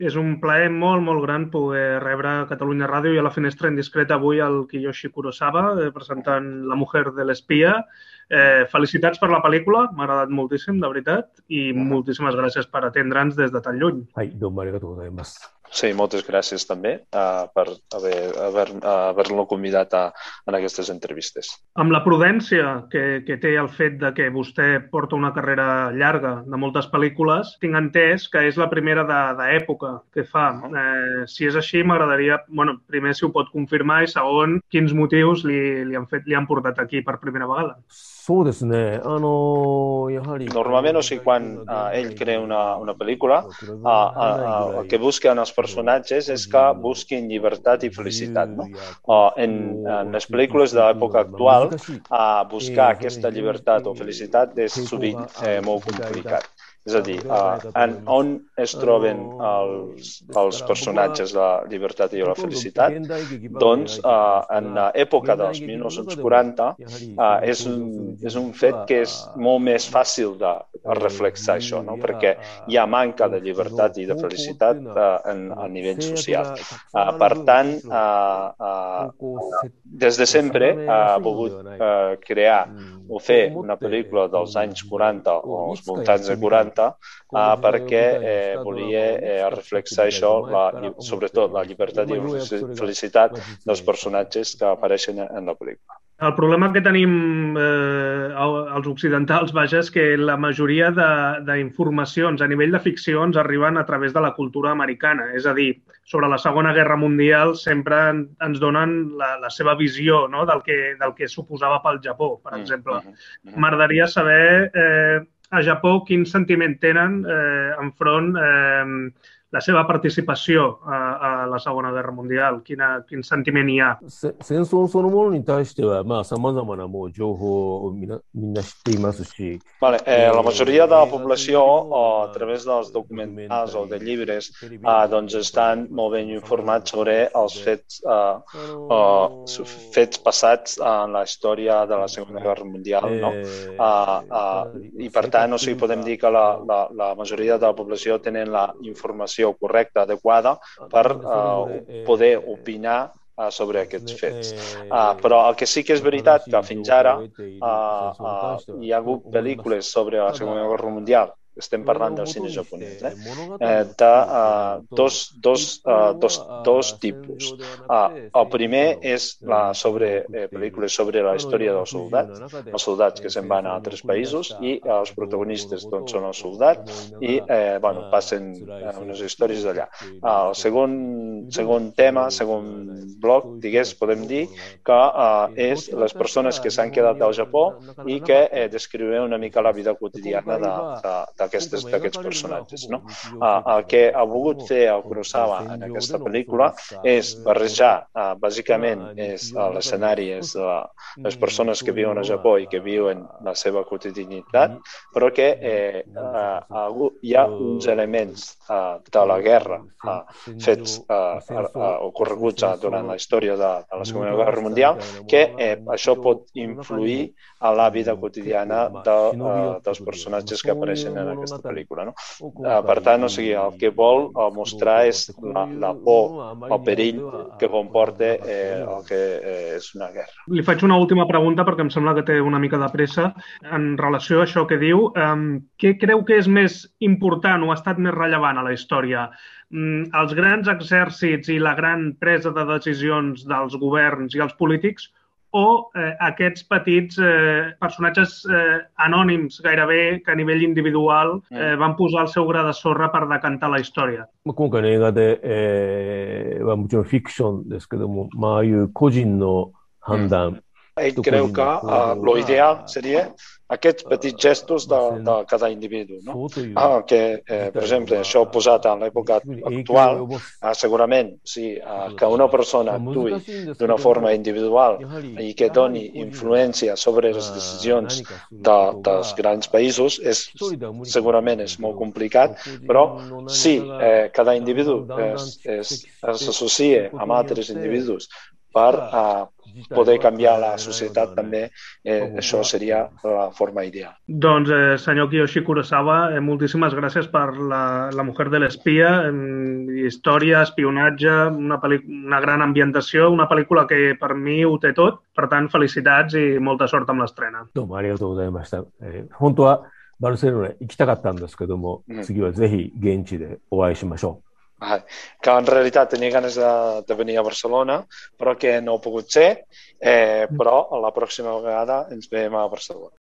És un plaer molt, molt gran poder rebre a Catalunya Ràdio i a la Finestra Indiscreta avui el Kiyoshi Kurosawa, presentant La mujer de l'espia. Felicitats per la pel·lícula, m'ha agradat moltíssim, de veritat, i moltíssimes gràcies per atendre'ns des de tan lluny. はい、どうもありがとうございます。 Sí, moltes gràcies també per haver-lo convidat en aquestes entrevistes. Amb la prudència que té el fet de que vostè porta una carrera llarga de moltes pel·lícules, tinc entès que és la primera d'època que fa. Si és així, m'agradaria, primer si ho pot confirmar i segon, quins motius li han portat aquí per primera vegada. そうですね。やはり Normalment, quan ell crea una pel·lícula, el que busca en els personatges és que busquin llibertat i felicitat. No? En les pel·lícules de l'època actual, buscar aquesta llibertat o felicitat és sovint molt complicat. És a dir, on es troben els personatges de la llibertat i la felicitat? Doncs, en l'època dels 1940, és un fet que és molt més fàcil de reflexar això, no? Perquè hi ha manca de llibertat i de felicitat a nivell social. Per tant, des de sempre ha volgut crear o fer una pel·lícula dels anys 40 o els voltants de 40 perquè volia reflexar això, sobretot la llibertat i la felicitat dels personatges que apareixen en la pel·lícula. El problema que tenim els occidentals, és que la majoria d'informacions a nivell de ficció ens arriben a través de la cultura americana. És a dir, sobre la Segona Guerra Mundial sempre ens donen la seva visió, no? del que suposava pel Japó, per exemple. M'agradaria saber a Japó quin sentiment tenen enfront la seva participació a la Segona Guerra Mundial. Quin sentiment hi ha? 戦争そのものに対しては、様々な情報をみんな知っていますし。 La majoria de la població, a través dels documentals o de llibres, doncs estan molt ben informats sobre els fets passats en la història de la Segona Guerra Mundial, no? I per tant, podem dir que la majoria de la població tenen la informació correcta, adequada, per poder opinar sobre aquests fets. Però el que sí que és veritat que fins ara hi ha hagut pel·lícules sobre la Segona Guerra Mundial, estem parlant del cine japonès, de dos tipus. El primer és pel·lícules sobre la història dels soldats que se'n van a altres països i els protagonistes són els soldats i passen unes històries d'allà. El segon tema, segon bloc, podem dir que és les persones que s'han quedat al Japó i que descriuen una mica la vida quotidiana d'aquests personatges. No? El que ha volgut fer el Kurosawa en aquesta pel·lícula és barrejar, bàsicament, l'escenari és les persones que viuen a Japó i que viuen la seva quotidianitat, però que hi ha uns elements de la guerra fets ocorreguts durant la història de la Segona Guerra Mundial que això pot influir a la vida quotidiana dels personatges que apareixen en aquesta pel·lícula. No? Per tant, el que vol mostrar és la por, el perill que comporta el que és una guerra. Li faig una última pregunta perquè em sembla que té una mica de pressa. En relació a això que diu, què creu que és més important o ha estat més rellevant a la història? Els grans exèrcits i la gran presa de decisions dels governs i els polítics o aquests petits personatges anònims gairebé que a nivell individual van posar el seu gra de sorra per decantar la història? 今回の映画ではもちろんフィクションですけども、ああいう個人の判断 Ell creu que l'ideal seria aquests petits gestos de cada individu. No? Que, per exemple, això posat en l'època actual, segurament, que una persona actuï d'una forma individual i que doni influència sobre les decisions dels grans països, segurament és molt complicat, però si cada individu s'associa amb altres individus per poder canviar la societat també, això seria la forma ideal. Doncs, senyor Kiyoshi Kurosawa, moltíssimes gràcies per La mujer de l'espia, història, espionatge, una gran ambientació, una pel·lícula que per mi ho té tot. Per tant, felicitats i molta sort amb l'estrena. どうもありがとうございました。本当はバルセロナ行きたかったんですけども、次はぜひ現地でお会いしましょう。 Que en realitat tenia ganes de venir a Barcelona, però que no ha pogut ser, però la pròxima vegada ens veiem a Barcelona.